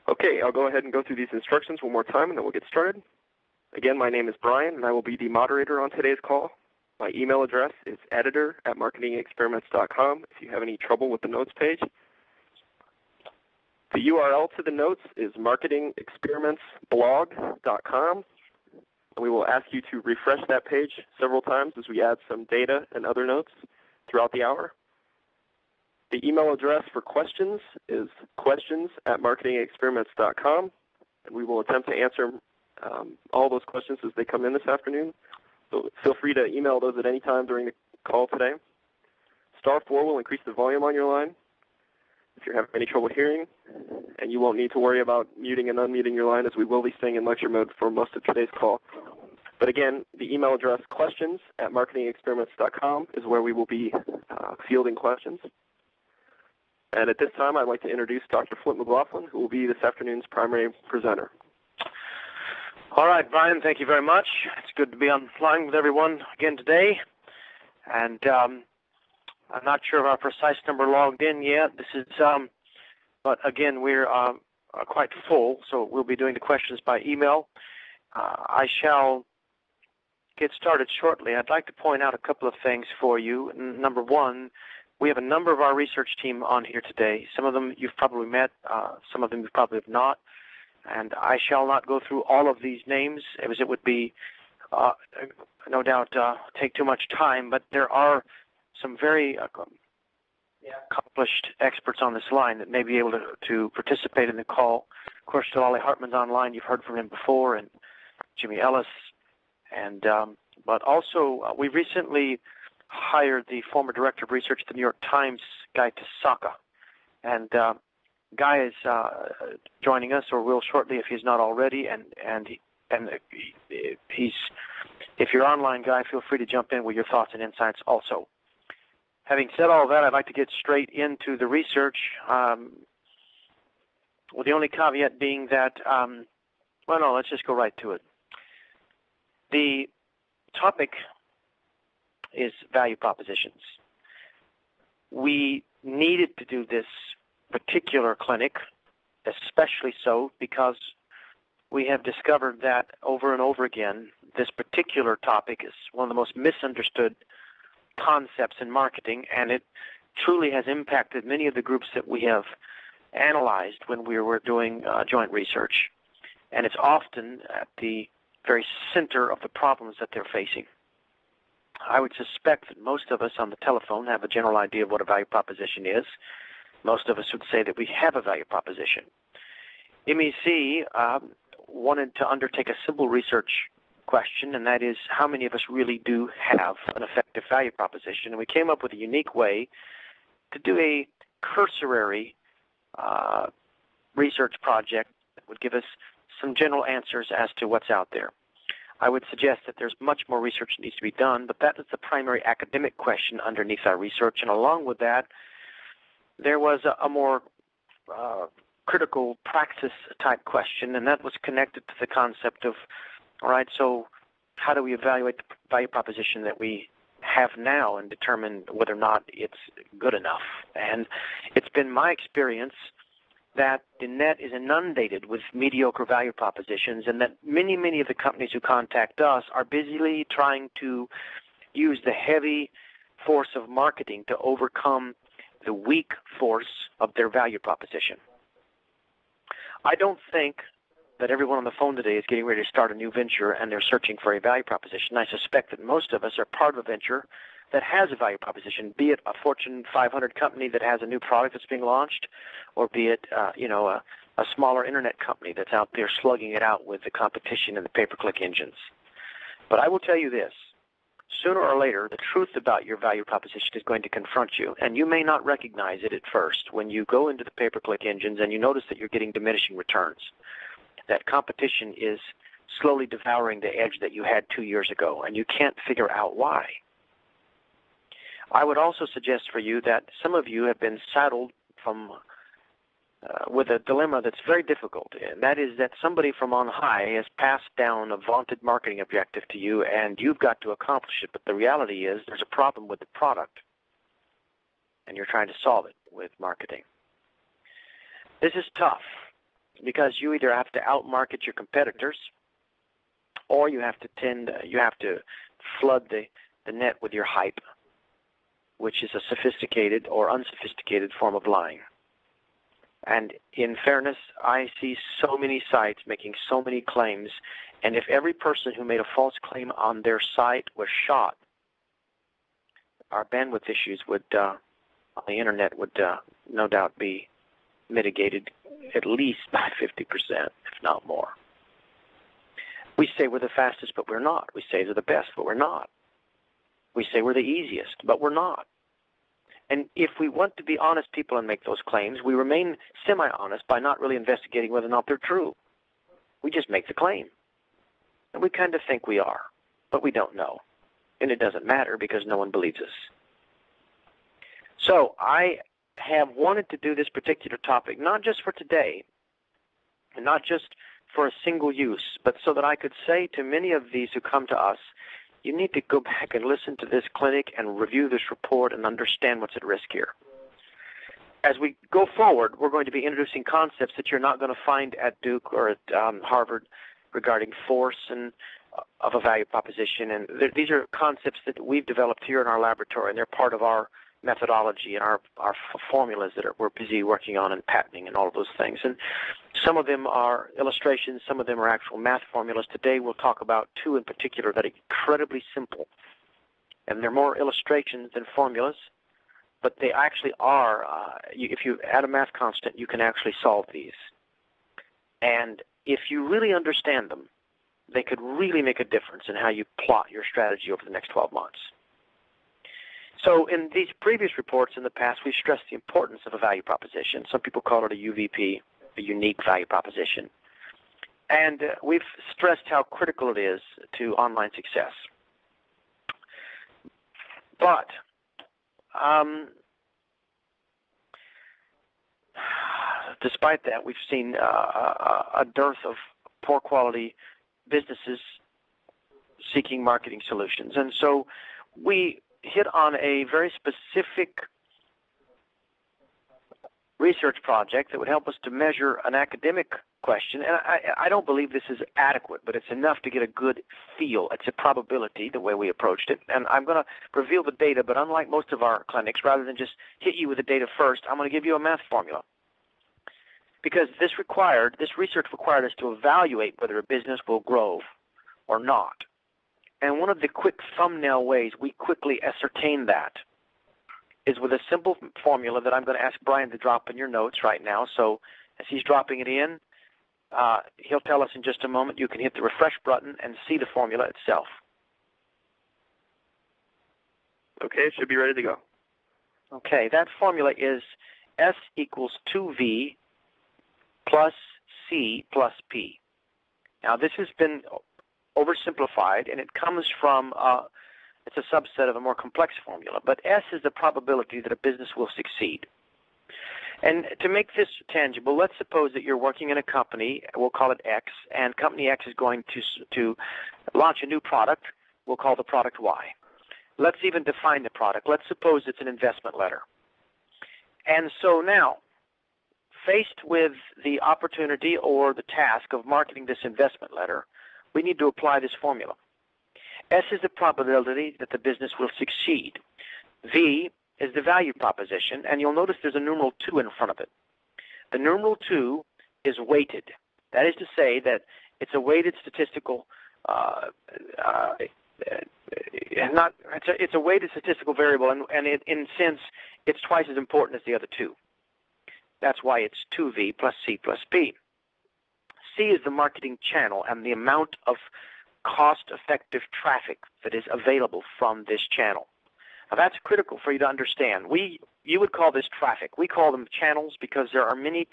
Okay, I'll go ahead and go through these instructions one more time, and then we'll get started. Again, my name is Brian, and I will be the moderator on today's call. My email address is editor@marketingexperiments.com if you have any trouble with the notes page. The URL to the notes is marketingexperimentsblog.com. We will ask you to refresh that page several times as we add some data and other notes throughout the hour. The email address for questions is questions@marketingexperiments.com, and we will attempt to answer all those questions as they come in this afternoon. So feel free to email those at any time during the call today. *4 will increase the volume on your line if you're having any trouble hearing, and you won't need to worry about muting and unmuting your line, as we will be staying in lecture mode for most of today's call. But again, the email address questions@marketingexperiments.com is where we will be fielding questions. And at this time, I'd like to introduce Dr. Flint McLaughlin, who will be this afternoon's primary presenter. All right, Brian, thank you very much. It's good to be on the line with everyone again today. And I'm not sure of our precise number logged in yet. But again, we're quite full, so we'll be doing the questions by email. I shall get started shortly. I'd like to point out a couple of things for you. Number one, we have a number of our research team on here today. Some of them you've probably met, some of them you probably have not. And I shall not go through all of these names, as it would be, no doubt, take too much time. But there are some very accomplished experts on this line that may be able to participate in the call. Of course, Shalali Hartman's online. You've heard from him before, and Jimmy Ellis. And but also, we recently hired the former director of research at the New York Times, Guy Tasaka. And Guy is joining us, or will shortly if he's not already. And he's, if you're online, Guy, feel free to jump in with your thoughts and insights also. Having said all that, I'd like to get straight into the research, with the only caveat being that, well, no, let's just go right to it. The topic is value propositions. We needed to do this particular clinic, especially so because we have discovered that over and over again, this particular topic is one of the most misunderstood concepts in marketing, and it truly has impacted many of the groups that we have analyzed when we were doing joint research. And it's often at the very center of the problems that they're facing. I would suspect that most of us on the telephone have a general idea of what a value proposition is. Most of us would say that we have a value proposition. MEC wanted to undertake a simple research question, and that is, how many of us really do have an effective value proposition? And we came up with a unique way to do a cursory research project that would give us some general answers as to what's out there. I would suggest that there's much more research that needs to be done, but that is the primary academic question underneath our research. And along with that, there was a more critical praxis-type question, and that was connected to the concept of, all right, so how do we evaluate the value proposition that we have now and determine whether or not it's good enough? And it's been my experience that the net is inundated with mediocre value propositions, and that many of the companies who contact us are busily trying to use the heavy force of marketing to overcome the weak force of their value proposition. I don't think that everyone on the phone today is getting ready to start a new venture and they're searching for a value proposition. I suspect that most of us are part of a venture that has a value proposition, be it a Fortune 500 company that has a new product that's being launched, or be it a smaller internet company that's out there slugging it out with the competition and the pay-per-click engines. But I will tell you this. Sooner or later, the truth about your value proposition is going to confront you, and you may not recognize it at first when you go into the pay-per-click engines and you notice that you're getting diminishing returns. That competition is slowly devouring the edge that you had 2 years ago, and you can't figure out why. I would also suggest for you that some of you have been saddled with a dilemma that's very difficult, and that is that somebody from on high has passed down a vaunted marketing objective to you, and you've got to accomplish it. But the reality is there's a problem with the product, and you're trying to solve it with marketing. This is tough. because you either have to outmarket your competitors, or you have to flood the net with your hype, which is a sophisticated or unsophisticated form of lying. And in fairness, I see so many sites making so many claims, and if every person who made a false claim on their site was shot, our bandwidth issues on the internet would no doubt be mitigated at least by 50%, if not more. We say we're the fastest, but we're not. We say we're the best, but we're not. We say we're the easiest, but we're not. And if we want to be honest people and make those claims, we remain semi-honest by not really investigating whether or not they're true. We just make the claim. And we kind of think we are, but we don't know. And it doesn't matter because no one believes us. So I have wanted to do this particular topic, not just for today, and not just for a single use, but so that I could say to many of these who come to us, you need to go back and listen to this clinic and review this report and understand what's at risk here. As we go forward, we're going to be introducing concepts that you're not going to find at Duke or at Harvard regarding force and of a value proposition. And these are concepts that we've developed here in our laboratory, and they're part of our methodology and our formulas that we're busy working on and patenting and all of those things. And some of them are illustrations, some of them are actual math formulas. Today we'll talk about two in particular that are incredibly simple. And they're more illustrations than formulas, but they actually are, if you add a math constant, you can actually solve these. And if you really understand them, they could really make a difference in how you plot your strategy over the next 12 months. So in these previous reports in the past, we've stressed the importance of a value proposition. Some people call it a UVP, a unique value proposition. And we've stressed how critical it is to online success. But despite that, we've seen a dearth of poor quality businesses seeking marketing solutions. And so we hit on a very specific research project that would help us to measure an academic question. And I don't believe this is adequate, but it's enough to get a good feel. It's a probability, the way we approached it. And I'm going to reveal the data, but unlike most of our clinics, rather than just hit you with the data first, I'm going to give you a math formula. Because this research required us to evaluate whether a business will grow or not. And one of the quick thumbnail ways we quickly ascertain that is with a simple formula that I'm going to ask Brian to drop in your notes right now. So as he's dropping it in, he'll tell us in just a moment. You can hit the refresh button and see the formula itself. Okay, it should be ready to go. Okay, that formula is S equals 2V plus C plus P. Now this has been oversimplified, and it comes from, it's a subset of a more complex formula, but S is the probability that a business will succeed. And to make this tangible, let's suppose that you're working in a company, we'll call it X, and company X is going to launch a new product, we'll call the product Y. Let's even define the product. Let's suppose it's an investment letter. And so now, faced with the opportunity or the task of marketing this investment letter, we need to apply this formula. S is the probability that the business will succeed. V is the value proposition, and you'll notice there's a numeral 2 in front of it. The numeral 2 is weighted. That is to say that it's a weighted statistical, it's a weighted statistical variable, and in a sense, it's twice as important as the other two. That's why it's 2V plus C plus P. C is the marketing channel and the amount of cost-effective traffic that is available from this channel. Now that's critical for you to understand. You would call this traffic. We call them channels because there are many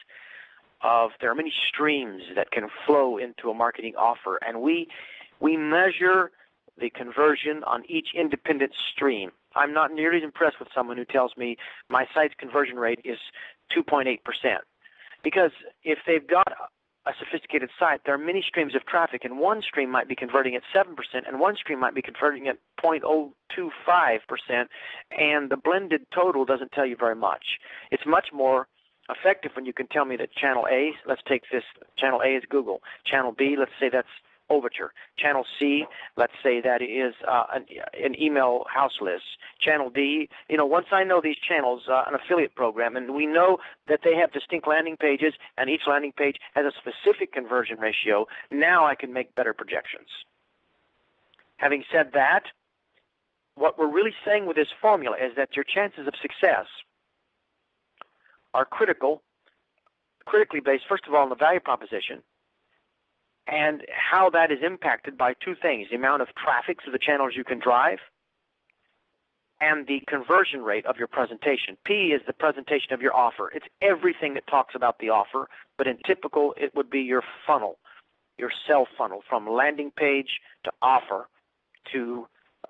streams that can flow into a marketing offer, and we measure the conversion on each independent stream. I'm not nearly as impressed with someone who tells me my site's conversion rate is 2.8%. Because if they've got a sophisticated site, there are many streams of traffic, and one stream might be converting at 7%, and one stream might be converting at 0.025%, and the blended total doesn't tell you very much. It's much more effective when you can tell me that channel A, let's take this, channel A is Google. Channel B, let's say that's Overture. Channel C, let's say that is an email house list. Channel D, once I know these channels, an affiliate program, and we know that they have distinct landing pages, and each landing page has a specific conversion ratio, now I can make better projections. Having said that, what we're really saying with this formula is that your chances of success are critically based, first of all, on the value proposition and how that is impacted by two things: the amount of traffic to the channels you can drive and the conversion rate of your presentation. P is the presentation of your offer. It's everything that talks about the offer, but in typical, it would be your funnel, your sell funnel, from landing page to offer to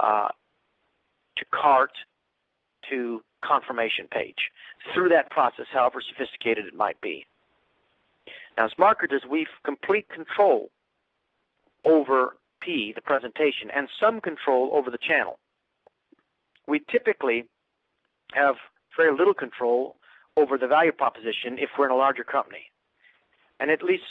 cart to confirmation page. Through that process, however sophisticated it might be. Now, as marketers, we've complete control over P, the presentation, and some control over the channel. We typically have very little control over the value proposition if we're in a larger company. And at least,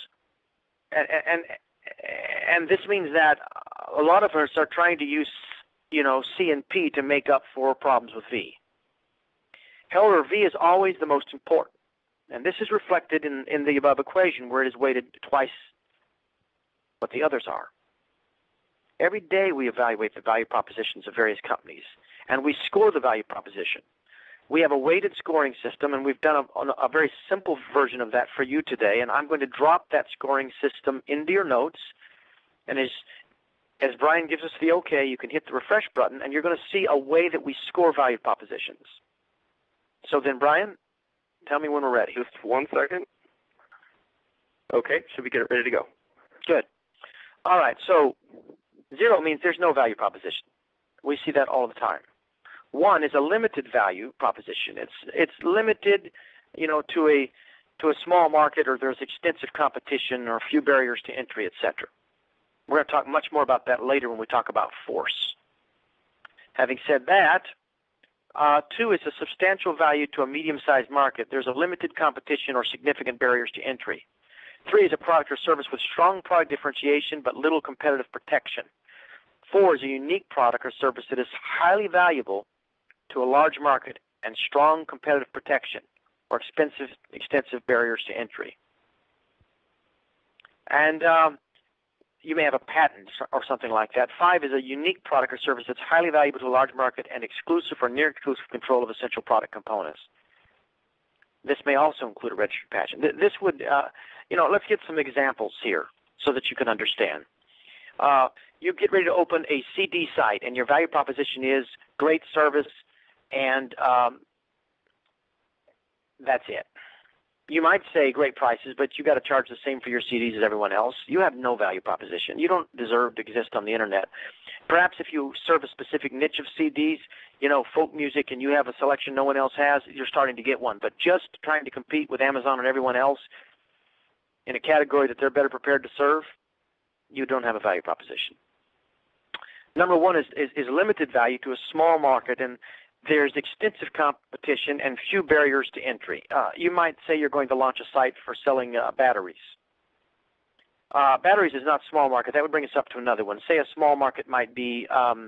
and this means that a lot of us are trying to use, C and P to make up for problems with V. However, V is always the most important. And this is reflected in the above equation, where it is weighted twice what the others are. Every day we evaluate the value propositions of various companies, and we score the value proposition. We have a weighted scoring system, and we've done a very simple version of that for you today, and I'm going to drop that scoring system into your notes. And as Brian gives us the okay, you can hit the refresh button, and you're going to see a way that we score value propositions. So then, Brian, tell me when we're ready. Just 1 second. Okay, should we get it ready to go? Good. All right, so 0 means there's no value proposition. We see that all the time. 1 is a limited value proposition. It's limited, to a small market, or there's extensive competition, or a few barriers to entry, etc. We're going to talk much more about that later when we talk about force. Having said that, 2 is a substantial value to a medium-sized market. There's a limited competition or significant barriers to entry. 3 is a product or service with strong product differentiation but little competitive protection. 4 is a unique product or service that is highly valuable to a large market and strong competitive protection or extensive barriers to entry. And you may have a patent or something like that. 5 is a unique product or service that's highly valuable to a large market and exclusive or near exclusive control of essential product components. This may also include a registered patent. This would, let's get some examples here so that you can understand. You get ready to open a CD site, and your value proposition is great service, and that's it. You might say great prices, but you got to charge the same for your CDs as everyone else. You have no value proposition. You don't deserve to exist on the internet. Perhaps if you serve a specific niche of CDs, folk music, and you have a selection no one else has, you're starting to get one. But just trying to compete with Amazon and everyone else in a category that they're better prepared to serve, you don't have a value proposition. Number 1 is limited value to a small market, and there's extensive competition and few barriers to entry. You might say you're going to launch a site for selling batteries. Batteries is not small market. That would bring us up to another one. Say a small market might be,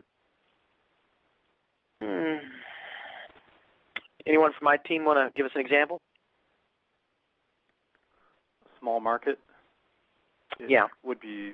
anyone from my team want to give us an example? Small market? Yeah. Would be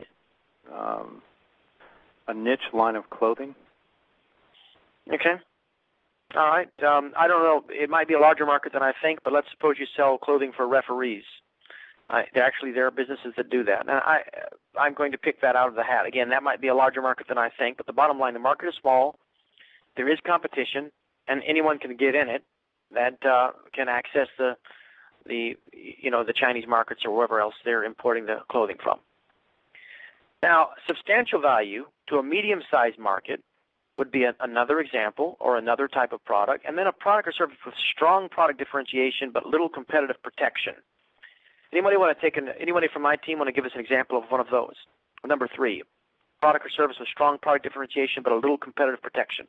a niche line of clothing. Okay. All right. I don't know. It might be a larger market than I think, but let's suppose you sell clothing for referees. There are businesses that do that. And I'm going to pick that out of the hat. Again, that might be a larger market than I think, but the bottom line, the market is small. There is competition, and anyone can get in it that can access the Chinese markets or wherever else they're importing the clothing from. Now, substantial value to a medium-sized market would be another example or another type of product, and then a product or service with strong product differentiation but little competitive protection. Anybody from my team want to give us an example of one of those? Number 3, product or service with strong product differentiation but a little competitive protection.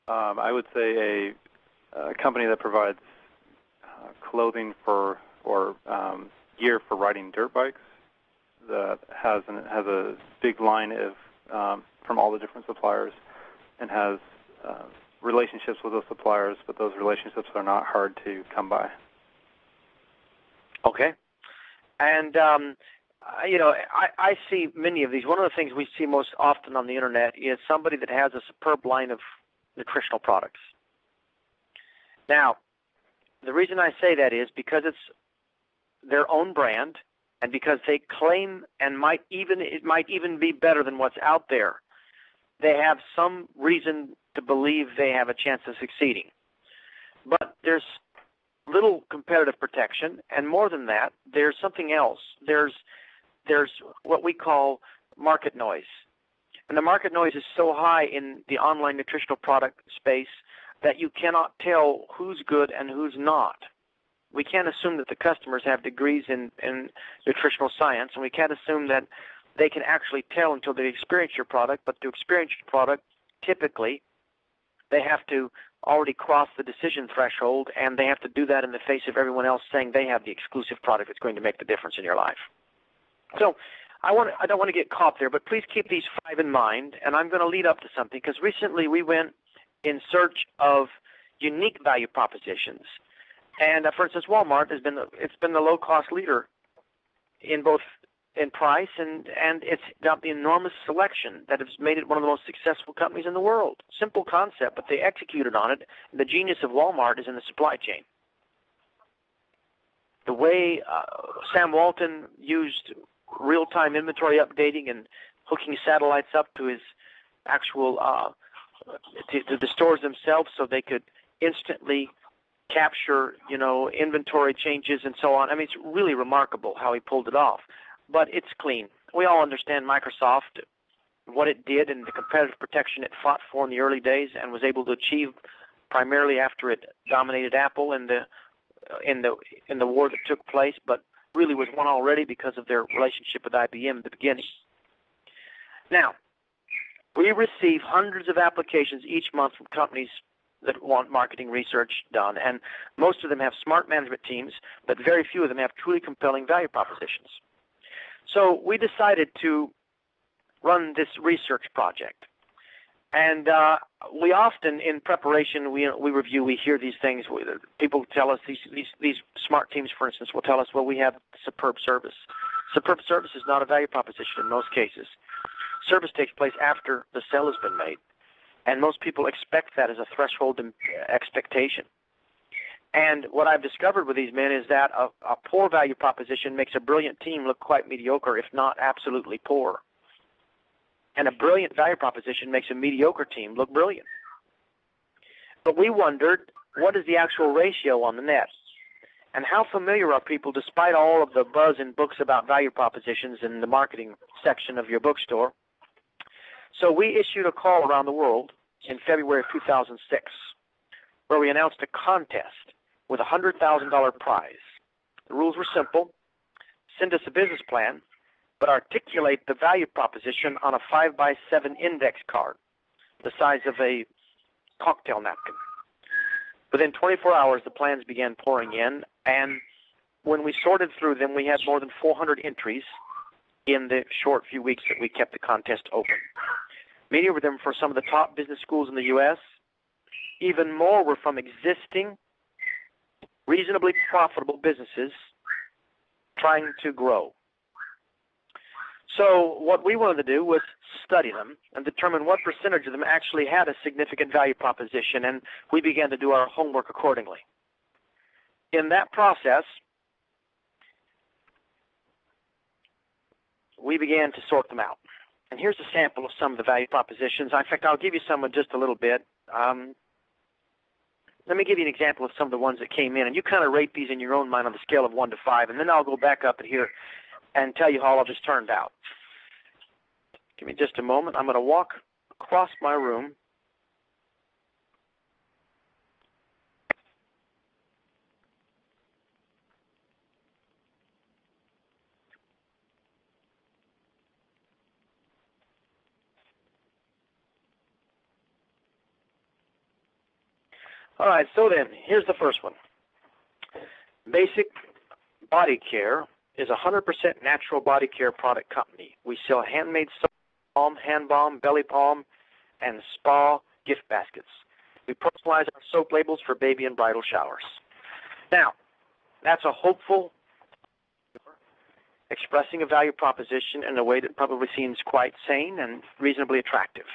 I would say a company that provides clothing for or gear for riding dirt bikes that has a big line of from all the different suppliers and has relationships with those suppliers, but those relationships are not hard to come by. Okay. And, I see many of these. One of the things we see most often on the Internet is somebody that has a superb line of nutritional products. Now, the reason I say that is because it's their own brand and because they claim and it might even be better than what's out there. They have some reason to believe they have a chance of succeeding. But there's little competitive protection, and more than that, there's something else. There's what we call market noise. And the market noise is so high in the online nutritional product space that you cannot tell who's good and who's not. We can't assume that the customers have degrees in nutritional science, and we can't assume that they can actually tell until they experience your product. But to experience your product, typically, they have to already cross the decision threshold, and they have to do that in the face of everyone else saying they have the exclusive product that's going to make the difference in your life. So I don't want to get caught there, but please keep these 5 in mind, and I'm going to lead up to something, because recently we went in search of unique value propositions. And for instance, Walmart has been the low-cost leader in both in price, and it's got the enormous selection that has made it one of the most successful companies in the world. Simple concept, but they executed on it. The genius of Walmart is in the supply chain. The way Sam Walton used real-time inventory updating and hooking satellites up to his actual to the stores themselves so they could instantly capture, inventory changes and so on. I mean, it's really remarkable how he pulled it off. But it's clean. We all understand Microsoft, what it did and the competitive protection it fought for in the early days and was able to achieve primarily after it dominated Apple in the war that took place, but really was won already because of their relationship with IBM at the beginning. Now, we receive hundreds of applications each month from companies that want marketing research done, and most of them have smart management teams, but very few of them have truly compelling value propositions. So we decided to run this research project. And we often, in preparation, we review, we hear these things. People tell us, these smart teams, for instance, will tell us, well, we have superb service. Superb service is not a value proposition in most cases. Service takes place after the sale has been made. And most people expect that as a threshold expectation. And what I've discovered with these men is that a poor value proposition makes a brilliant team look quite mediocre, if not absolutely poor. And a brilliant value proposition makes a mediocre team look brilliant. But we wondered, what is the actual ratio on the net? And how familiar are people, despite all of the buzz in books about value propositions in the marketing section of your bookstore? So we issued a call around the world in February of 2006, where we announced a contest with a $100,000 prize. The rules were simple. Send us a business plan, but articulate the value proposition on a 5x7 index card, the size of a cocktail napkin. Within 24 hours, the plans began pouring in, and when we sorted through them, we had more than 400 entries in the short few weeks that we kept the contest open. Many of them for some of the top business schools in the U.S. Even more were from existing, reasonably profitable businesses trying to grow. So what we wanted to do was study them and determine what percentage of them actually had a significant value proposition, and we began to do our homework accordingly. In that process, we began to sort them out. And here's a sample of some of the value propositions. In fact, I'll give you some in just a little bit. Let me give you an example of some of the ones that came in, and you kind of rate these in your own mind on the scale of 1 to 5, and then I'll go back up in here and tell you how all this turned out. Give me just a moment. I'm going to walk across my room. All right, so then, here's the first one. Basic Body Care is a 100% natural body care product company. We sell handmade soap balm, hand balm, belly balm, and spa gift baskets. We personalize our soap labels for baby and bridal showers. Now, that's a hopeful expressing a value proposition in a way that probably seems quite sane and reasonably attractive.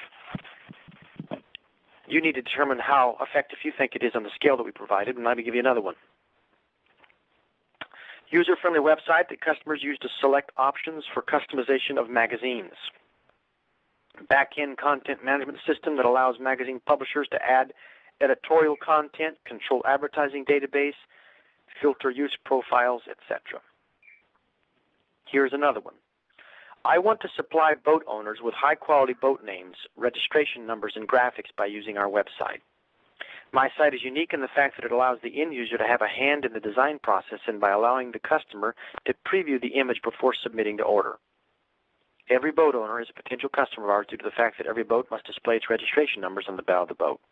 You need to determine how effective you think it is on the scale that we provided, and let me give you another one. User-friendly website that customers use to select options for customization of magazines. Back-end content management system that allows magazine publishers to add editorial content, control advertising database, filter use profiles, etc. Here's another one. I want to supply boat owners with high-quality boat names, registration numbers, and graphics by using our website. My site is unique in the fact that it allows the end user to have a hand in the design process and by allowing the customer to preview the image before submitting the order. Every boat owner is a potential customer of ours due to the fact that every boat must display its registration numbers on the bow of the boat.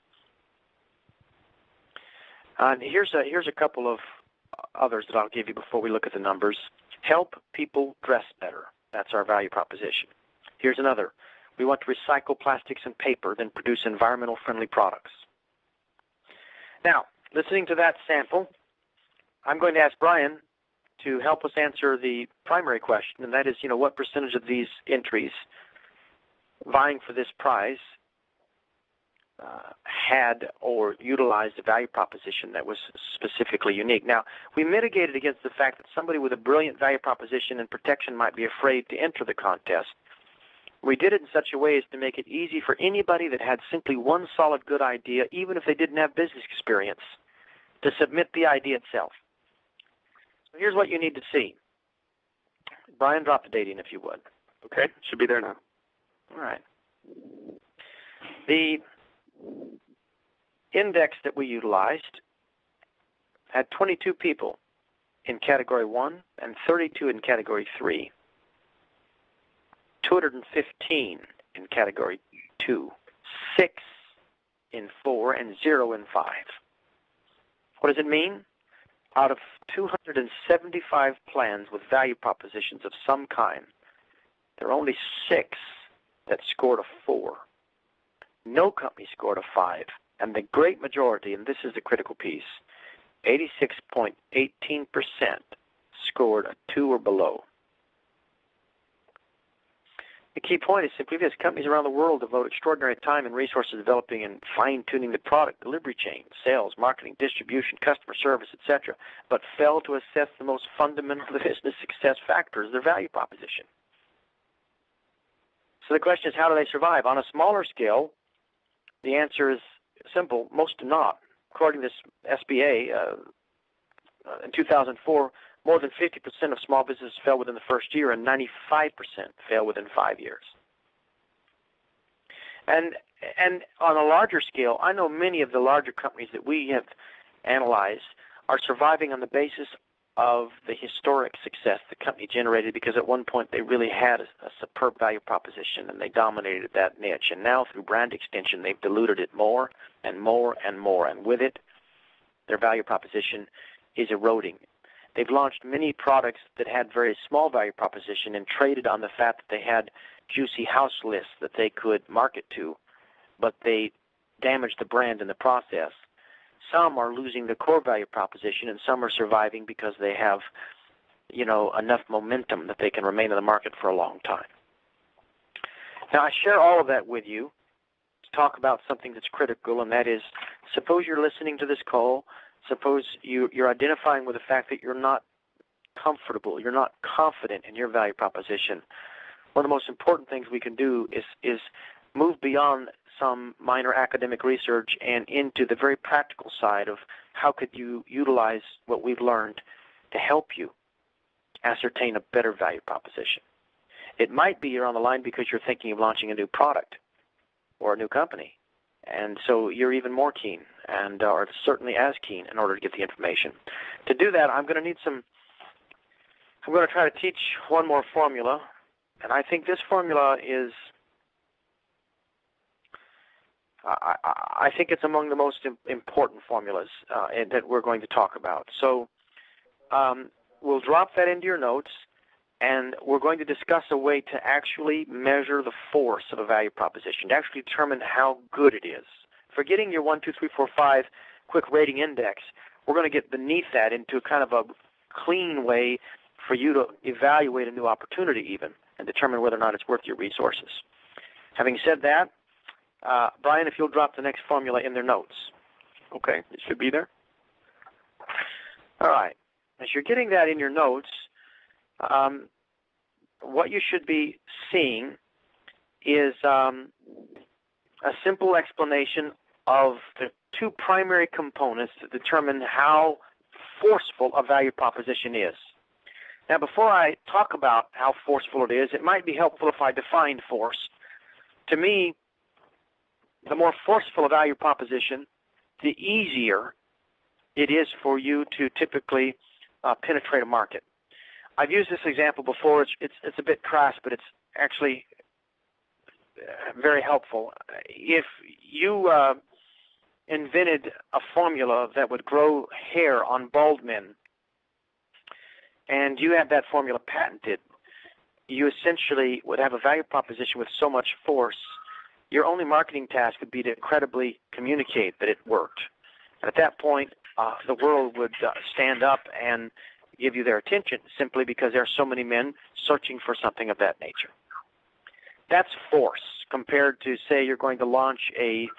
And here's a couple of others that I'll give you before we look at the numbers. Help people dress better. That's our value proposition. Here's another. We want to recycle plastics and paper, then produce environmental-friendly products. Now, listening to that sample, I'm going to ask Brian to help us answer the primary question, and that is, what percentage of these entries vying for this prize had or utilized a value proposition that was specifically unique. Now, we mitigated against the fact that somebody with a brilliant value proposition and protection might be afraid to enter the contest. We did it in such a way as to make it easy for anybody that had simply one solid good idea, even if they didn't have business experience, to submit the idea itself. So here's what you need to see. Brian, drop the date in if you would. Okay, should be there now. All right. The index that we utilized had 22 people in Category 1 and 32 in Category 3. 215 in Category 2, 6 in 4, and 0 in 5. What does it mean? Out of 275 plans with value propositions of some kind, there are only 6 that scored a 4. No company scored a 5. And the great majority, and this is the critical piece, 86.18% scored a 2 or below. The key point is simply this. Companies around the world devote extraordinary time and resources developing and fine-tuning the product, delivery chain, sales, marketing, distribution, customer service, etc., but fail to assess the most fundamental business success factors, their value proposition. So the question is, how do they survive? On a smaller scale, the answer is simple. Most do not. According to this SBA, in 2004, more than 50% of small businesses fail within the first year, and 95% fail within 5 years. And on a larger scale, I know many of the larger companies that we have analyzed are surviving on the basis of the historic success the company generated, because at one point they really had a superb value proposition and they dominated that niche. And now through brand extension, they've diluted it more and more and more. And with it, their value proposition is eroding. They've launched many products that had very small value proposition and traded on the fact that they had juicy house lists that they could market to, but they damaged the brand in the process. Some are losing the core value proposition, and some are surviving because they have, enough momentum that they can remain in the market for a long time. Now, I share all of that with you to talk about something that's critical, and that is, suppose you're listening to this call. Suppose you're identifying with the fact that you're not comfortable, you're not confident in your value proposition. One of the most important things we can do is move beyond some minor academic research and into the very practical side of how could you utilize what we've learned to help you ascertain a better value proposition. It might be you're on the line because you're thinking of launching a new product or a new company, and so you're even more keen and are certainly as keen in order to get the information. To do that, I'm going to try to teach one more formula, and I think this formula is I think it's among the most important formulas that we're going to talk about. So we'll drop that into your notes, and we're going to discuss a way to actually measure the force of a value proposition, to actually determine how good it is. Forgetting your 1, 2, 3, 4, 5 quick rating index, we're going to get beneath that into kind of a clean way for you to evaluate a new opportunity even and determine whether or not it's worth your resources. Having said that, Brian, if you'll drop the next formula in their notes. Okay, it should be there. All right. As you're getting that in your notes, what you should be seeing is a simple explanation of the two primary components to determine how forceful a value proposition is. Now, before I talk about how forceful it is, it might be helpful if I define force. To me, the more forceful a value proposition, the easier it is for you to typically penetrate a market. I've used this example before. It's a bit crass, but it's actually very helpful. If you invented a formula that would grow hair on bald men, and you had that formula patented, you essentially would have a value proposition with so much force, your only marketing task would be to credibly communicate that it worked. And at that point, the world would stand up and give you their attention simply because there are so many men searching for something of that nature. That's force compared to, say, you're going to launch a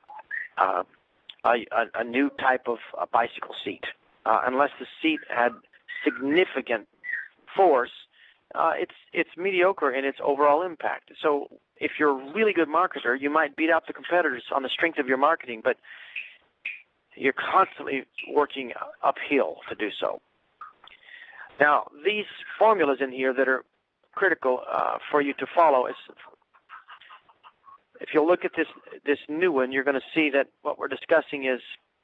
new type of a bicycle seat. Unless the seat had significant force, it's mediocre in its overall impact. So if you're a really good marketer, you might beat out the competitors on the strength of your marketing, but you're constantly working uphill to do so. Now, these formulas in here that are critical for you to follow is, if you look at this new one, you're going to see that what we're discussing is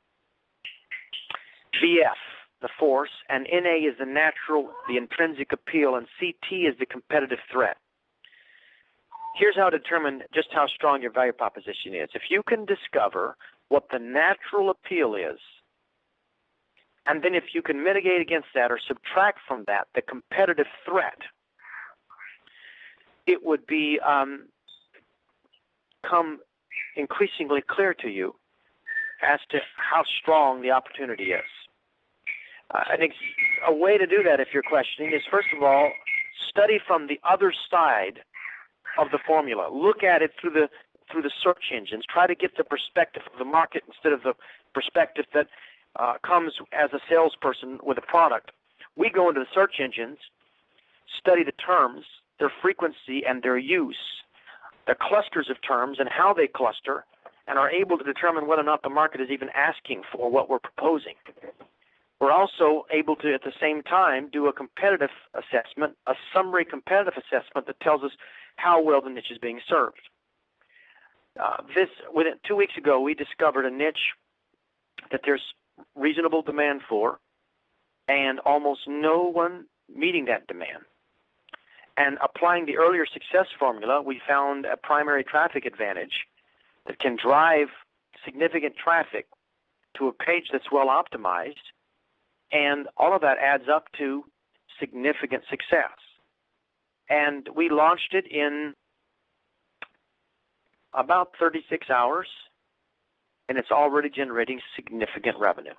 VF, the force, and NA is the natural, the intrinsic appeal, and CT is the competitive threat. Here's how to determine just how strong your value proposition is. If you can discover what the natural appeal is, and then if you can mitigate against that or subtract from that the competitive threat, it would become increasingly clear to you as to how strong the opportunity is. I think a way to do that, if you're questioning, is first of all, study from the other side of the formula. Look at it through the search engines. Try to get the perspective of the market instead of the perspective that comes as a salesperson with a product. We go into the search engines, study the terms, their frequency, and their use, the clusters of terms and how they cluster, and are able to determine whether or not the market is even asking for what we're proposing. We're also able to, at the same time, do a competitive assessment, a summary competitive assessment that tells us how well the niche is being served. Within 2 weeks ago, we discovered a niche that there's reasonable demand for, and almost no one meeting that demand. And applying the earlier success formula, we found a primary traffic advantage that can drive significant traffic to a page that's well optimized, and all of that adds up to significant success. And we launched it in about 36 hours, and it's already generating significant revenue.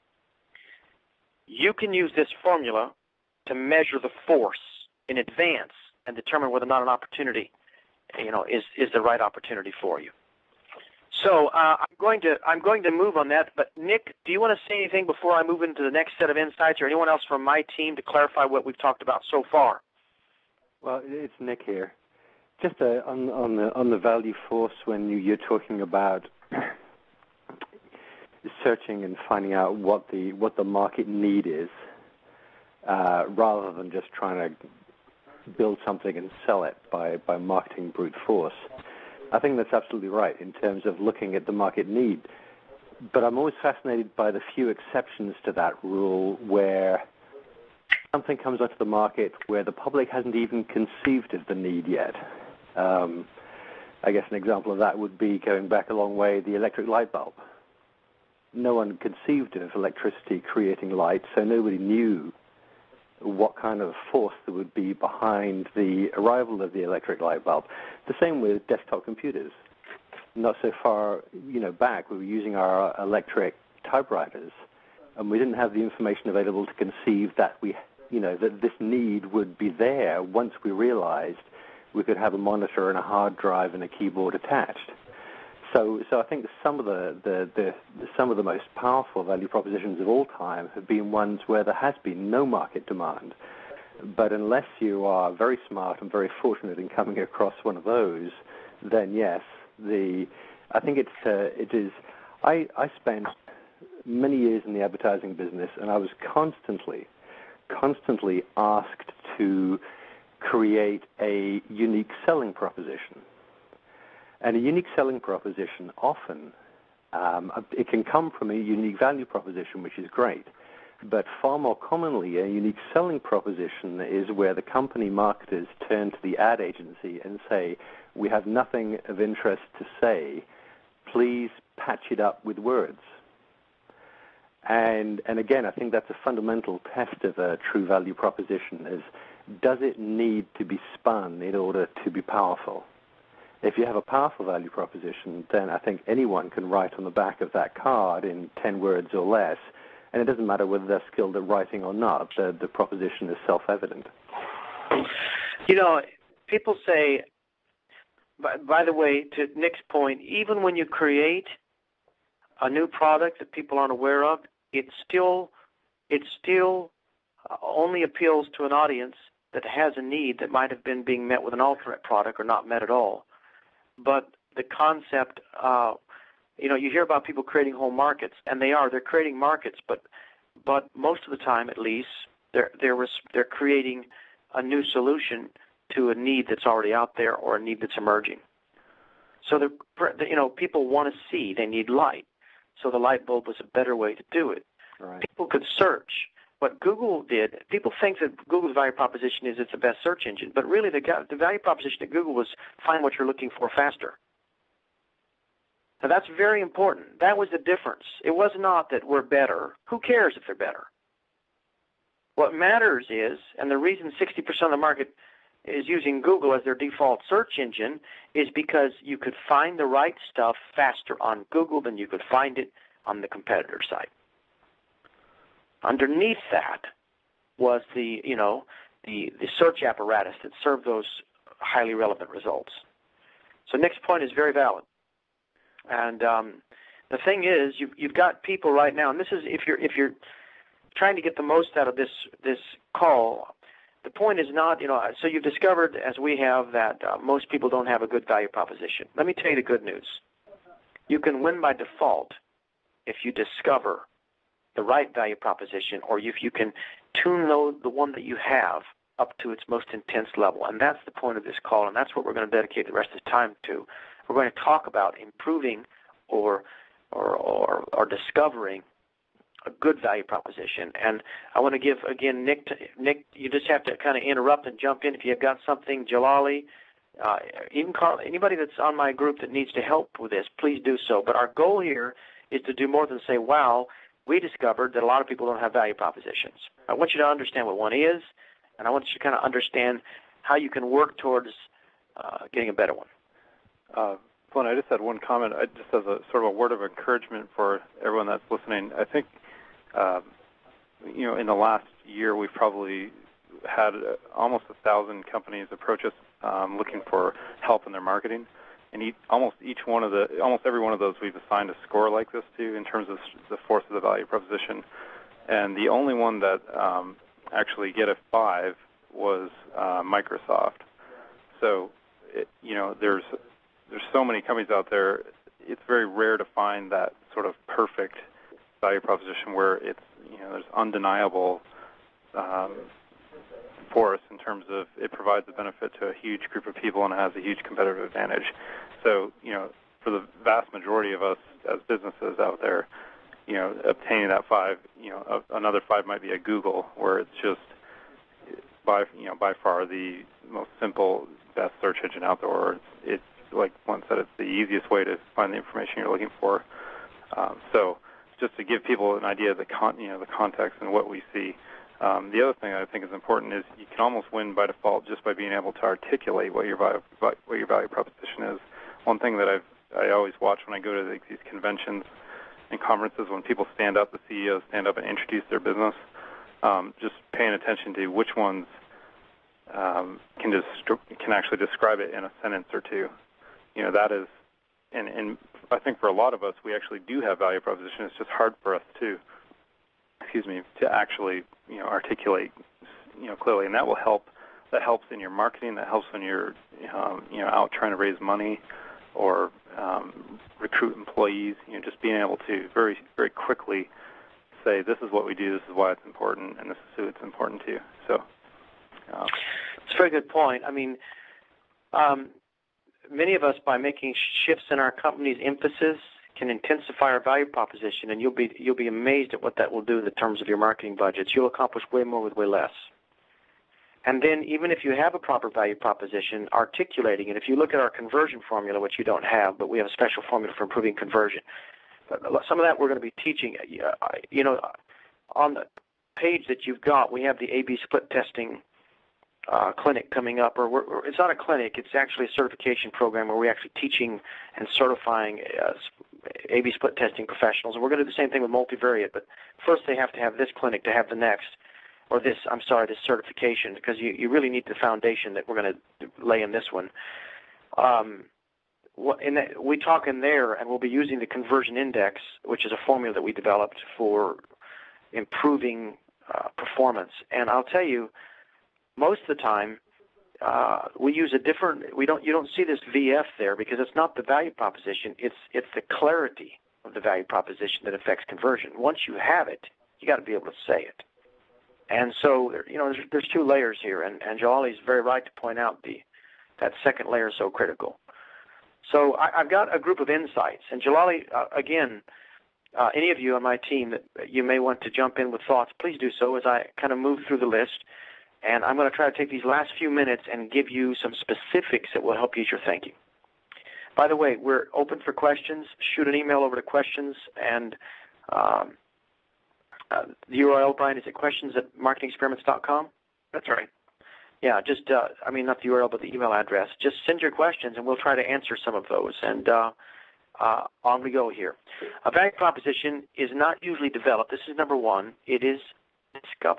You can use this formula to measure the force in advance and determine whether or not an opportunity, is the right opportunity for you. So I'm going to move on that. But Nick, do you want to say anything before I move into the next set of insights, or anyone else from my team to clarify what we've talked about so far? Well, it's Nick here. Just on the value force, when you're talking about searching and finding out what the market need is, rather than just trying to build something and sell it by marketing brute force. I think that's absolutely right in terms of looking at the market need. But I'm always fascinated by the few exceptions to that rule where something comes onto the market where the public hasn't even conceived of the need yet. I guess an example of that would be, going back a long way, the electric light bulb. No one conceived of electricity creating light, so nobody knew what kind of force there would be behind the arrival of the electric light bulb. The same with desktop computers. Not so far, back, we were using our electric typewriters, and we didn't have the information available to conceive that that this need would be there once we realized we could have a monitor and a hard drive and a keyboard attached. So I think some of the most powerful value propositions of all time have been ones where there has been no market demand. But unless you are very smart and very fortunate in coming across one of those, then yes, I think it is. I spent many years in the advertising business, and I was constantly asked to create a unique selling proposition. And a unique selling proposition often, it can come from a unique value proposition, which is great. But far more commonly, a unique selling proposition is where the company marketers turn to the ad agency and say, we have nothing of interest to say, please patch it up with words. And again, I think that's a fundamental test of a true value proposition, is does it need to be spun in order to be powerful? If you have a powerful value proposition, then I think anyone can write on the back of that card in 10 words or less, and it doesn't matter whether they're skilled at writing or not. The proposition is self-evident. People say, by the way, to Nick's point, even when you create a new product that people aren't aware of, it still only appeals to an audience that has a need that might have been being met with an alternate product or not met at all. But the concept, you hear about people creating whole markets, and they're creating markets, but most of the time, at least, they're creating a new solution to a need that's already out there or a need that's emerging. So people want to see, they need light. So the light bulb was a better way to do it. Right. People could search. What Google did, people think that Google's value proposition is it's the best search engine, but really the value proposition at Google was find what you're looking for faster. Now that's very important. That was the difference. It was not that we're better. Who cares if they're better? What matters is, and the reason 60% of the market is using Google as their default search engine, is because you could find the right stuff faster on Google than you could find it on the competitor site. Underneath that was the search apparatus that served those highly relevant results. So Nick's point is very valid. And the thing is, you've got people right now, and this is if you're trying to get the most out of this call. The point is not, so you've discovered, as we have, that most people don't have a good value proposition. Let me tell you the good news. You can win by default if you discover the right value proposition, or if you can tune the one that you have up to its most intense level. And that's the point of this call, and that's what we're going to dedicate the rest of the time to. We're going to talk about improving or discovering a good value proposition. And I want to give, again, Nick, you just have to kind of interrupt and jump in if you've got something. Jalali, even Carl, anybody that's on my group that needs to help with this, please do so. But our goal here is to do more than say, wow, we discovered that a lot of people don't have value propositions. I want you to understand what one is, and I want you to kind of understand how you can work towards getting a better one. Glenn, I just had one comment, just as a sort of a word of encouragement for everyone that's listening. I think, in the last year, we've probably had almost 1,000 companies approach us looking for help in their marketing. And almost every one of those we've assigned a score like this to in terms of the force of the value proposition. And the only one that actually get a 5 was Microsoft. So, there's so many companies out there. It's very rare to find that sort of perfect value proposition where it's there's undeniable force in terms of it provides a benefit to a huge group of people and has a huge competitive advantage. So, for the vast majority of us as businesses out there, obtaining that 5, another 5 might be a Google, where it's just by far the most simple, best search engine out there. It like one said, it's the easiest way to find the information you're looking for. So just to give people an idea of the context and what we see. The other thing I think is important is you can almost win by default just by being able to articulate what your value proposition is. One thing that I always watch when I go to these conventions and conferences, when people stand up, the CEOs stand up and introduce their business, just paying attention to which ones can actually describe it in a sentence or two. That is, and I think for a lot of us, we actually do have value proposition. It's just hard for us to actually articulate clearly, and that will help. That helps in your marketing. That helps when you're out trying to raise money or recruit employees. Just being able to very, very quickly say, this is what we do, this is why it's important, and this is who it's important to. So it's a very good point. I mean, many of us, by making shifts in our company's emphasis, can intensify our value proposition, and you'll be amazed at what that will do in the terms of your marketing budgets. You'll accomplish way more with way less. And then even if you have a proper value proposition, articulating it, if you look at our conversion formula, which you don't have, but we have a special formula for improving conversion, some of that we're going to be teaching. On the page that you've got, we have the A/B split testing clinic coming up, or it's not a clinic, it's actually a certification program where we're actually teaching and certifying A/B split testing professionals. And we're going to do the same thing with multivariate, but first they have to have this clinic to have the next, or this certification, because you really need the foundation that we're going to lay in this one. We talk in there, and we'll be using the conversion index, which is a formula that we developed for improving performance. And I'll tell you, most of the time, we use a different. You don't see this VF there because it's not the value proposition. It's the clarity of the value proposition that affects conversion. Once you have it, you got to be able to say it. And so there's two layers here, and Jalali's very right to point out that second layer is so critical. So I've got a group of insights, and Jalali, again, any of you on my team that you may want to jump in with thoughts, please do so as I kind of move through the list. And I'm going to try to take these last few minutes and give you some specifics that will help you as you're thinking. By the way, we're open for questions. Shoot an email over to questions, and the URL, Brian, is it questions@marketingexperiments.com? That's right. Yeah, just, not the URL, but the email address. Just send your questions, and we'll try to answer some of those. And on we go here. A value proposition is not usually developed. This is number one. It is discovered.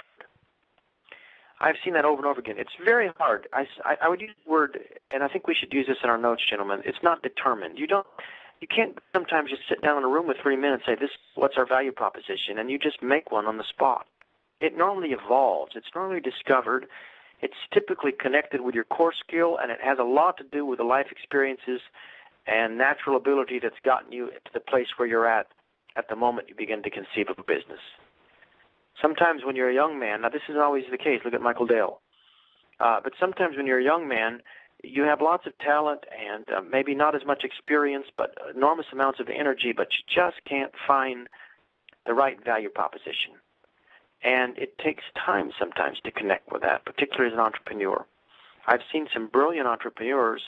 I've seen that over and over again. It's very hard. I would use the word, and I think we should use this in our notes, gentlemen. It's not determined. You can't sometimes just sit down in a room with 3 minutes and say, what's our value proposition, and you just make one on the spot. It normally evolves. It's normally discovered. It's typically connected with your core skill, and it has a lot to do with the life experiences and natural ability that's gotten you to the place where you're at the moment you begin to conceive of a business. Sometimes when you're a young man, now this isn't always the case, look at Michael Dell, but sometimes when you're a young man, you have lots of talent and maybe not as much experience, but enormous amounts of energy, but you just can't find the right value proposition. And it takes time sometimes to connect with that, particularly as an entrepreneur. I've seen some brilliant entrepreneurs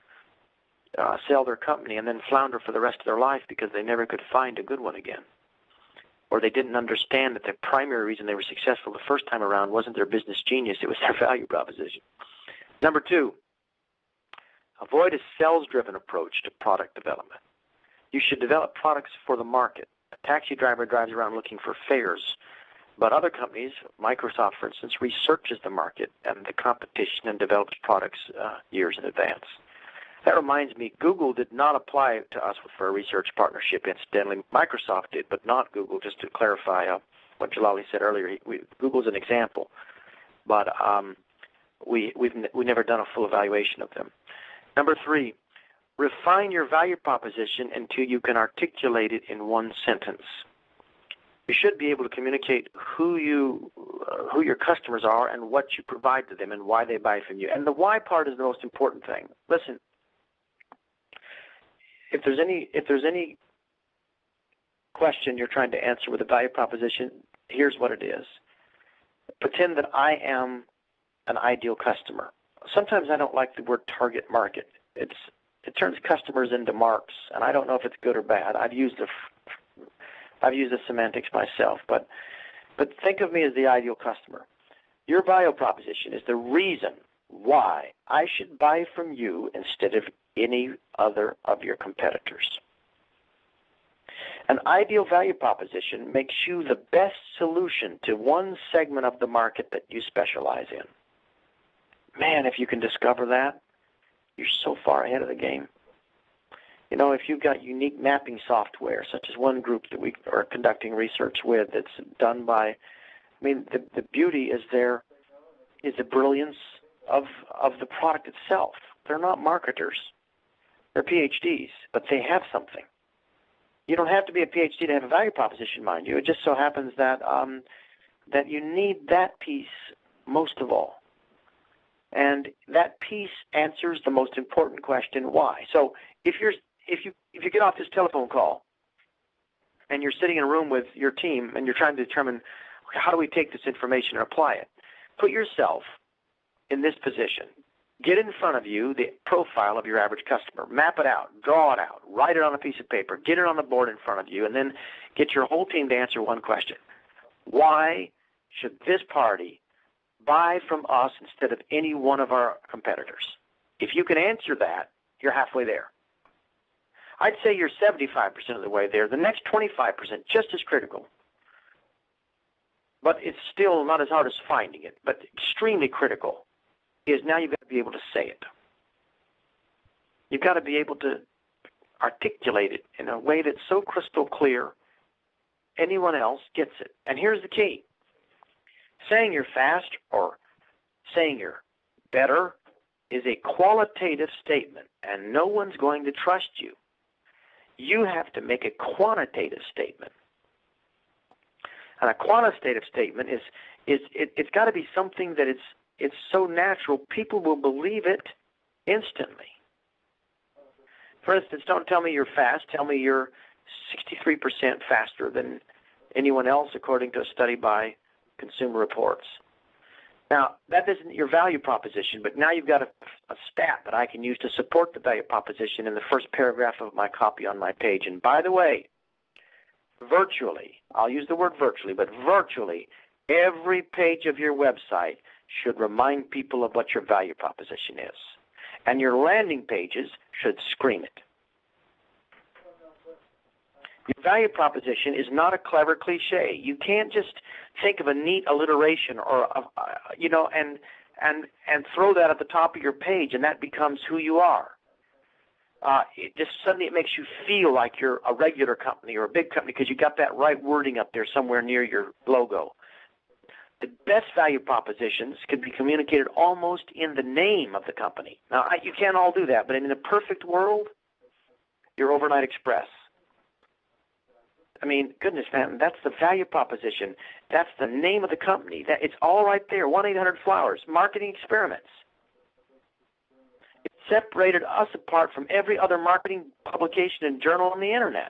sell their company and then flounder for the rest of their life because they never could find a good one again. Or they didn't understand that the primary reason they were successful the first time around wasn't their business genius, it was their value proposition. Number two, avoid a sales-driven approach to product development. You should develop products for the market. A taxi driver drives around looking for fares, but other companies, Microsoft, for instance, researches the market and the competition and develops products years in advance. That reminds me, Google did not apply to us for a research partnership. Incidentally, Microsoft did, but not Google, just to clarify what Jalali said earlier. Google's an example, but we've never done a full evaluation of them. Number three, refine your value proposition until you can articulate it in one sentence. You should be able to communicate who your customers are and what you provide to them and why they buy from you. And the why part is the most important thing. Listen, if there's any question you're trying to answer with a value proposition, here's what it is. Pretend that I am an ideal customer. Sometimes I don't like the word target market. It's it turns customers into marks, and I don't know if it's good or bad. I've used the semantics myself, but think of me as the ideal customer. Your value proposition is the reason why I should buy from you instead of any other of your competitors. An ideal value proposition makes you the best solution to one segment of the market that you specialize in. Man, if you can discover that, you're so far ahead of the game. You know, if you've got unique mapping software, such as one group that we are conducting research with that's done by, I mean, the beauty is there is the brilliance of the product itself. They're not marketers. They're PhDs, but they have something. You don't have to be a PhD to have a value proposition, mind you. It just so happens that that you need that piece most of all. And that piece answers the most important question, why. So if you get off this telephone call and you're sitting in a room with your team and you're trying to determine how do we take this information and apply it, put yourself in this position. Get in front of you the profile of your average customer. Map it out. Draw it out. Write it on a piece of paper. Get it on the board in front of you, and then get your whole team to answer one question. Why should this party buy from us instead of any one of our competitors? If you can answer that, you're halfway there. I'd say you're 75% of the way there. The next 25%, just as critical. But it's still not as hard as finding it, but extremely critical, is now you've got to be able to say it. You've got to be able to articulate it in a way that's so crystal clear, anyone else gets it. And here's the key. Saying you're fast or saying you're better is a qualitative statement, and no one's going to trust you. You have to make a quantitative statement. And a quantitative statement it's got to be something that it's so natural, people will believe it instantly. For instance, don't tell me you're fast. Tell me you're 63% faster than anyone else, according to a study by Consumer Reports. Now, that isn't your value proposition, but now you've got a stat that I can use to support the value proposition in the first paragraph of my copy on my page. And by the way, virtually, I'll use the word virtually, but virtually every page of your website should remind people of what your value proposition is. And your landing pages should scream it. Your value proposition is not a clever cliche. You can't just think of a neat alliteration or, and throw that at the top of your page and that becomes who you are. Suddenly it makes you feel like you're a regular company or a big company because you got that right wording up there somewhere near your logo. The best value propositions can be communicated almost in the name of the company. Now, you can't all do that, but in a perfect world, your Overnight Express. I mean, goodness, man, that's the value proposition. That's the name of the company. It's all right there, 1-800-Flowers, marketing experiments. It separated us apart from every other marketing publication and journal on the Internet.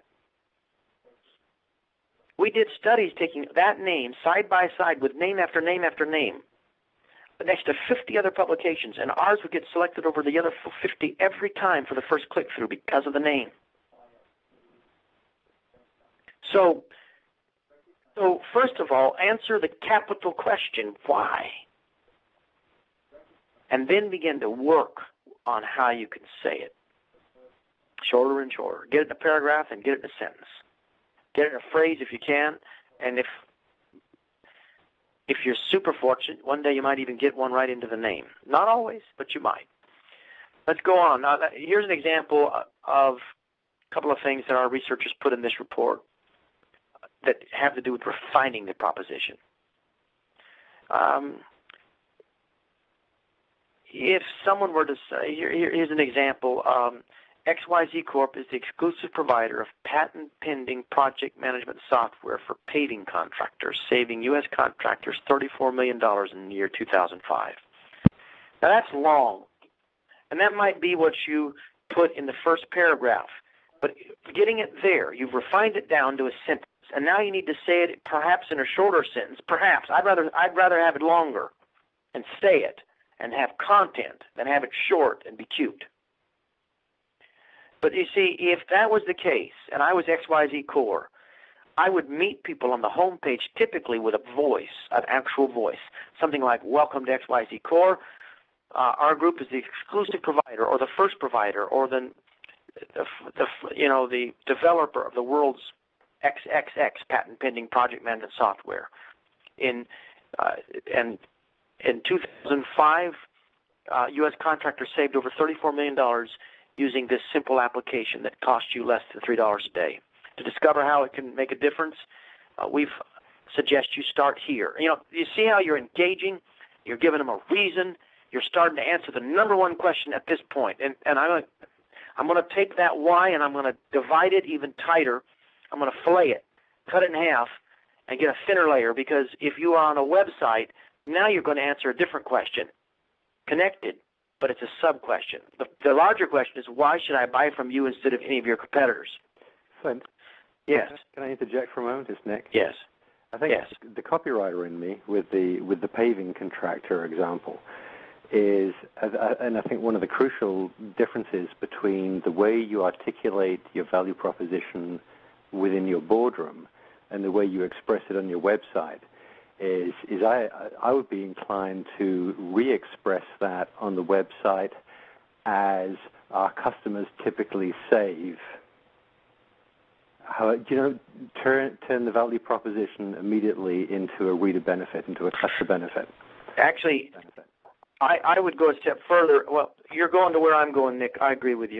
We did studies taking that name side by side with name after name after name, next to 50 other publications, and ours would get selected over the other 50 every time for the first click-through because of the name. So first of all, answer the capital question, why? And then begin to work on how you can say it. Shorter and shorter. Get it in a paragraph and get it in a sentence. Get it in a phrase if you can, and if you're super fortunate, one day you might even get one right into the name. Not always, but you might. Let's go on. Now, here's an example of a couple of things that our researchers put in this report that have to do with refining the proposition. If someone were to say, here's an example, XYZ Corp is the exclusive provider of patent-pending project management software for paving contractors, saving U.S. contractors $34 million in the year 2005. Now, that's long, and that might be what you put in the first paragraph. But getting it there, you've refined it down to a sentence, and now you need to say it perhaps in a shorter sentence. Perhaps. I'd rather have it longer and say it and have content than have it short and be cute. But you see, if that was the case, and I was XYZ Core, I would meet people on the home page typically with a voice, an actual voice, something like, welcome to XYZ Core. Our group is the exclusive provider or the first provider or the developer of the world's XXX patent pending project management software. In 2005, U.S. contractors saved over $34 million using this simple application that costs you less than $3 a day. To discover how it can make a difference, we suggest you start here. You see how you're engaging, you're giving them a reason, you're starting to answer the number one question at this point. And I'm going to take that why and I'm going to divide it even tighter. I'm going to fillet it, cut it in half, and get a thinner layer, because if you are on a website, now you're going to answer a different question, connected, but it's a sub-question. The larger question is, why should I buy from you instead of any of your competitors? Flint? Yes. Can I interject for a moment? It's Nick. Yes. I think yes. The copywriter in me, with the paving contractor example, is, and I think one of the crucial differences between the way you articulate your value proposition within your boardroom and the way you express it on your website is I would be inclined to re-express that on the website as our customers typically save. Turn the value proposition immediately into a reader benefit, into a customer benefit. Actually, I would go a step further. Well, you're going to where I'm going, Nick. I agree with you.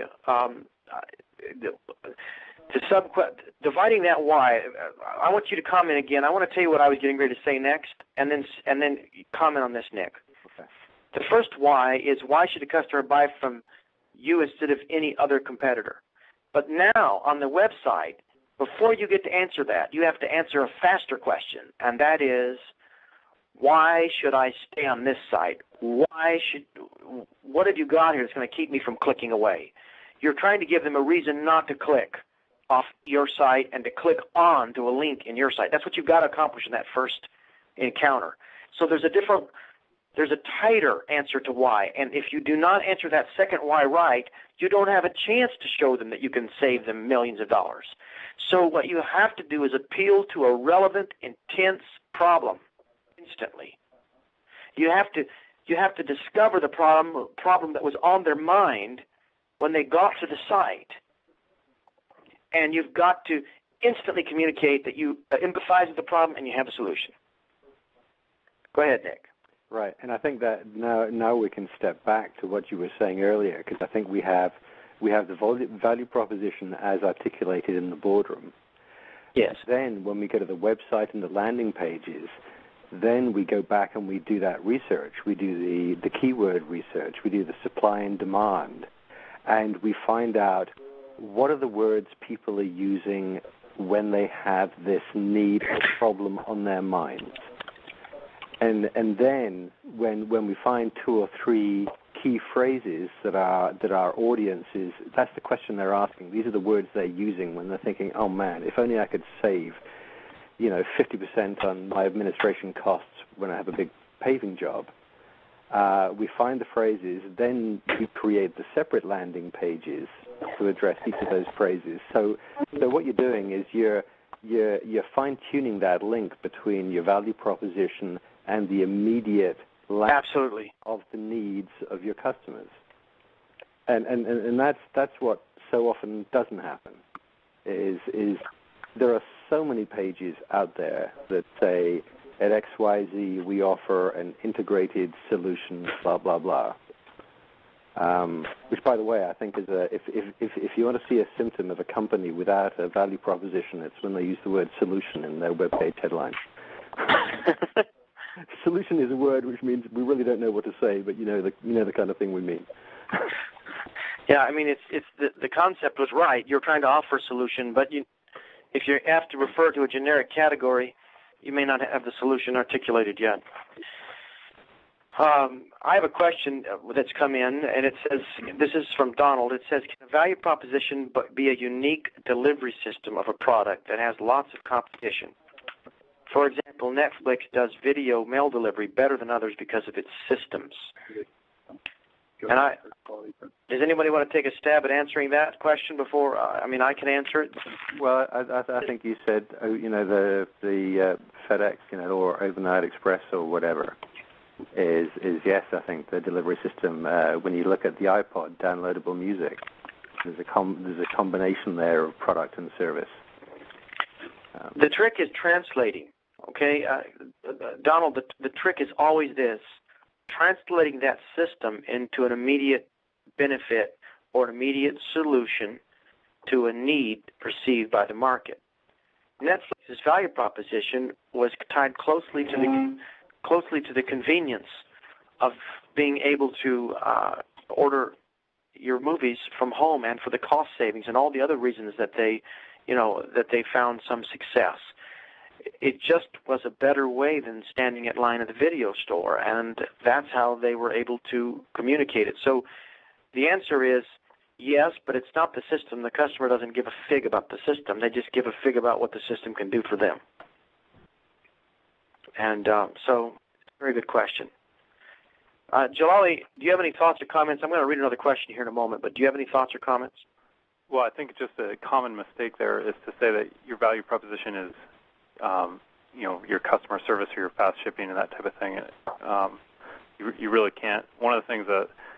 Dividing that why, I want you to comment again. I want to tell you what I was getting ready to say next, and then comment on this, Nick. Okay. The first why is, why should a customer buy from you instead of any other competitor? But now on the website, before you get to answer that, you have to answer a faster question, and that is, why should I stay on this site? What have you got here that's going to keep me from clicking away? You're trying to give them a reason not to click off your site and to click on to a link in your site. That's what you've got to accomplish in that first encounter. So there's a tighter answer to why, and if you do not answer that second why right, you don't have a chance to show them that you can save them millions of dollars. So what you have to do is appeal to a relevant, intense problem instantly. You have to discover the problem that was on their mind when they got to the site, and you've got to instantly communicate that you empathize with the problem and you have a solution. Go ahead, Nick. Right, and I think that now we can step back to what you were saying earlier, because I think we have the value proposition as articulated in the boardroom. Yes. Then when we go to the website and the landing pages, then we go back and we do that research. We do the keyword research. We do the supply and demand. And we find out what are the words people are using when they have this need or problem on their minds. And then when we find two or three key phrases that our audience is, that's the question they're asking. These are the words they're using when they're thinking, oh man, if only I could save 50% on my administration costs when I have a big paving job. We find the phrases, then we create the separate landing pages to address each of those phrases. So what you're doing is you're fine-tuning that link between your value proposition and the immediate lack of the needs of your customers. And that's what so often doesn't happen, is there are so many pages out there that say, at XYZ we offer an integrated solution, blah, blah, blah. Which, by the way, I think is if you want to see a symptom of a company without a value proposition, it's when they use the word solution in their webpage headline. Solution is a word which means we really don't know what to say, but you know the kind of thing we mean. Yeah, I mean, it's the concept was right. You're trying to offer a solution, but if you have to refer to a generic category, you may not have the solution articulated yet. I have a question that's come in, and it says, this is from Donald. It says, can a value proposition be a unique delivery system of a product that has lots of competition? For example, Netflix does video mail delivery better than others because of its systems. And does anybody want to take a stab at answering that question before? I can answer it. Well, I think you said, the FedEx, or Overnight Express or whatever is yes. I think the delivery system. When you look at the iPod downloadable music, there's a combination there of product and service. The trick is translating. Okay, Donald. The trick is always this: translating that system into an immediate benefit or an immediate solution to a need perceived by the market. Netflix's value proposition was tied closely to the convenience of being able to order your movies from home, and for the cost savings and all the other reasons that they found some success. It just was a better way than standing in line at the video store, and that's how they were able to communicate it. So the answer is yes, but it's not the system. The customer doesn't give a fig about the system. They just give a fig about what the system can do for them. And so it's a very good question. Jalali, do you have any thoughts or comments? I'm going to read another question here in a moment, but do you have any thoughts or comments? Well, I think just a common mistake there is to say that your value proposition is your customer service or your fast shipping and that type of thing. You really can't. One of the things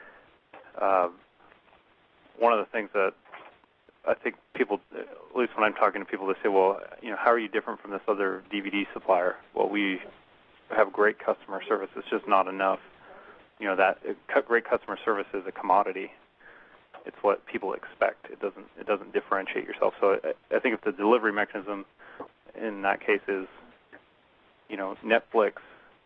that I think people, at least when I'm talking to people, they say, well, how are you different from this other DVD supplier? Well, we have great customer service. It's just not enough. Great customer service is a commodity. It's what people expect. It doesn't differentiate yourself. So I think if the delivery mechanism in that case is, Netflix,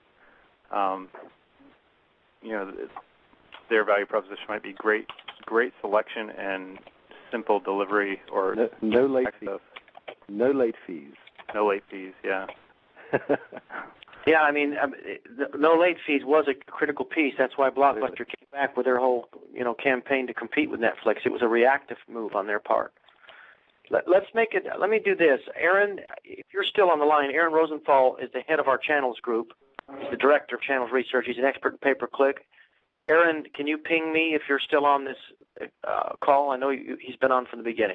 their value proposition might be great selection and simple delivery or no late fees. No late fees, yeah. Yeah, no late fees was a critical piece. That's why Blockbuster came back with their whole, campaign to compete with Netflix. It was a reactive move on their part. Let's make it. Let me do this, Aaron. If you're still on the line, Aaron Rosenthal is the head of our channels group. He's the director of channels research. He's an expert in pay-per-click. Aaron, can you ping me if you're still on this call? I know he's been on from the beginning.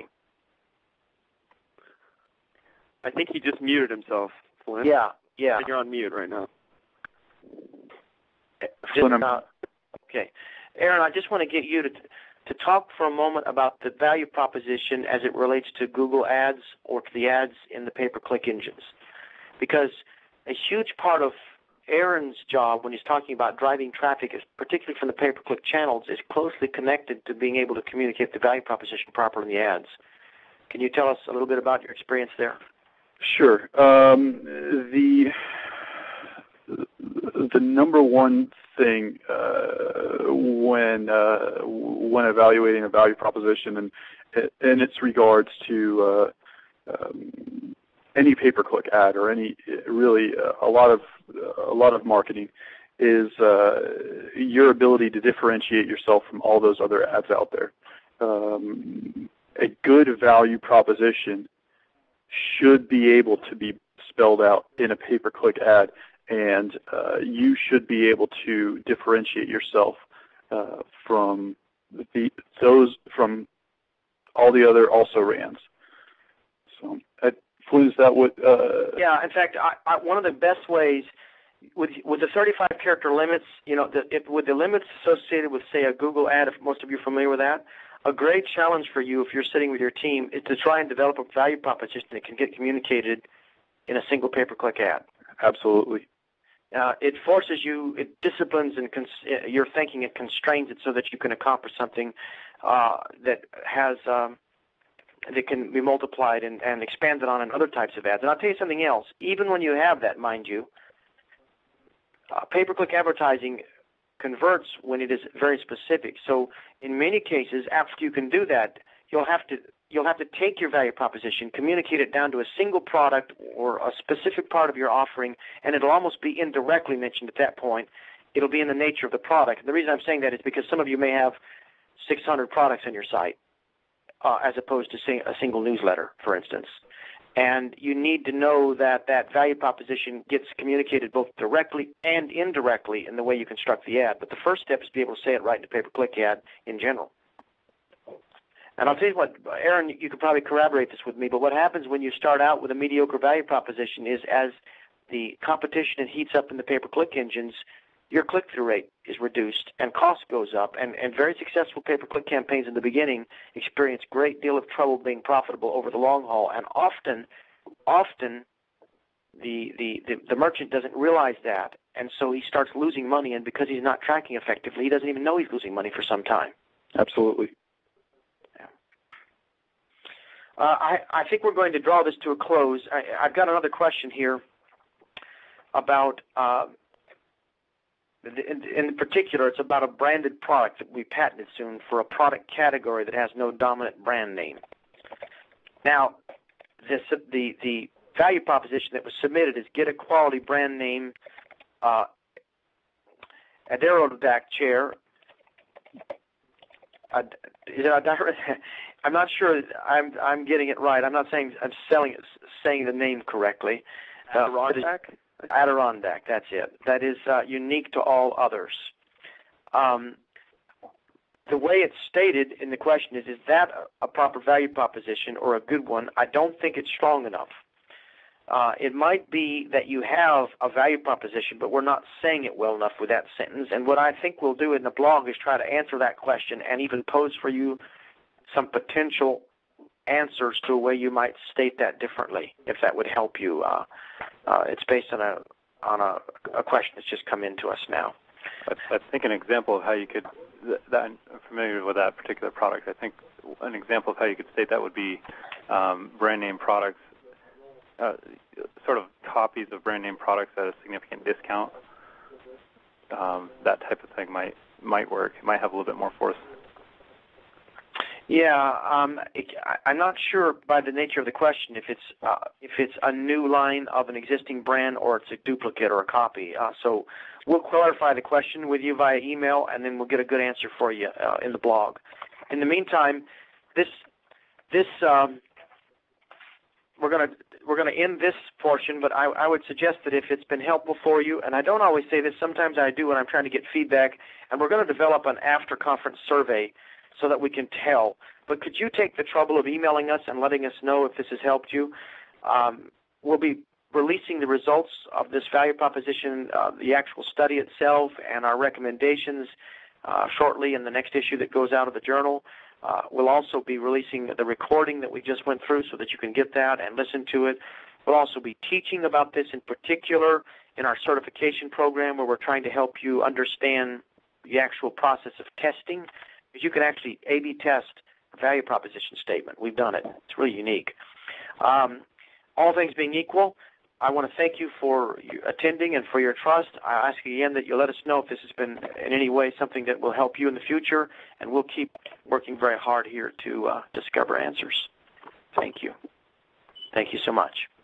I think he just muted himself, Flynn. Yeah. You're on mute right now. Okay. Aaron, I just want to get you to talk for a moment about the value proposition as it relates to Google Ads or to the ads in the pay-per-click engines. Because a huge part of Aaron's job when he's talking about driving traffic, particularly from the pay-per-click channels, is closely connected to being able to communicate the value proposition properly in the ads. Can you tell us a little bit about your experience there? Sure. The number one thing when evaluating a value proposition and its regards to any pay-per-click ad or any really a lot of marketing is your ability to differentiate yourself from all those other ads out there. A good value proposition should be able to be spelled out in a pay-per-click ad, and you should be able to differentiate yourself from all the other also-rans. So, Flynn, is that what? Yeah. In fact, one of the best ways with the 35 character limits, with the limits associated with, say, a Google ad, if most of you are familiar with that. A great challenge for you if you're sitting with your team is to try and develop a value proposition that can get communicated in a single pay-per-click ad. Absolutely. It forces you, it disciplines your thinking, it constrains it so that you can accomplish something that has that can be multiplied and expanded on in other types of ads. And I'll tell you something else. Even when you have that, mind you, pay-per-click advertising converts when it is very specific. So in many cases, after you can do that, you'll have to take your value proposition, communicate it down to a single product or a specific part of your offering, and it'll almost be indirectly mentioned at that point. It'll be in the nature of the product. And the reason I'm saying that is because some of you may have 600 products on your site as opposed to a single newsletter, for instance. And you need to know that that value proposition gets communicated both directly and indirectly in the way you construct the ad. But the first step is to be able to say it right in a pay-per-click ad in general. And I'll tell you what, Aaron, you could probably corroborate this with me, but what happens when you start out with a mediocre value proposition is as the competition heats up in the pay-per-click engines, your click-through rate is reduced and cost goes up. And very successful pay-per-click campaigns in the beginning experience a great deal of trouble being profitable over the long haul. And often the merchant doesn't realize that. And so he starts losing money. And because he's not tracking effectively, he doesn't even know he's losing money for some time. Absolutely. I think we're going to draw this to a close. I've got another question here about in particular, it's about a branded product that we patented soon for a product category that has no dominant brand name. Now, the value proposition that was submitted is get a quality brand name Adirondack chair. Is it I'm not sure I'm getting it right. I'm not saying I'm saying the name correctly. Adirondack? Adirondack, that's it. That is unique to all others. The way it's stated in the question is that a proper value proposition or a good one? I don't think it's strong enough. It might be that you have a value proposition, but we're not saying it well enough with that sentence. And what I think we'll do in the blog is try to answer that question and even pose for you some potential answers to a way you might state that differently, if that would help you. It's based on a question that's just come into us now. I think an example of how you could, I'm familiar with that particular product. I think an example of how you could state that would be brand name products, sort of copies of brand name products at a significant discount. That type of thing might work. It might have a little bit more force. Yeah, I'm not sure by the nature of the question if it's a new line of an existing brand or it's a duplicate or a copy. So we'll clarify the question with you via email, and then we'll get a good answer for you in the blog. In the meantime, we're going to end this portion, but I would suggest that if it's been helpful for you, and I don't always say this, sometimes I do when I'm trying to get feedback, and we're going to develop an after-conference survey so that we can tell. But could you take the trouble of emailing us and letting us know if this has helped you? We'll be releasing the results of this value proposition, the actual study itself, and our recommendations shortly in the next issue that goes out of the journal. We'll also be releasing the recording that we just went through so that you can get that and listen to it. We'll also be teaching about this in particular in our certification program, where we're trying to help you understand the actual process of testing. Because you can actually A/B test a value proposition statement. We've done it. It's really unique. All things being equal, I want to thank you for attending and for your trust. I ask again that you let us know if this has been in any way something that will help you in the future, and we'll keep working very hard here to discover answers. Thank you. Thank you so much.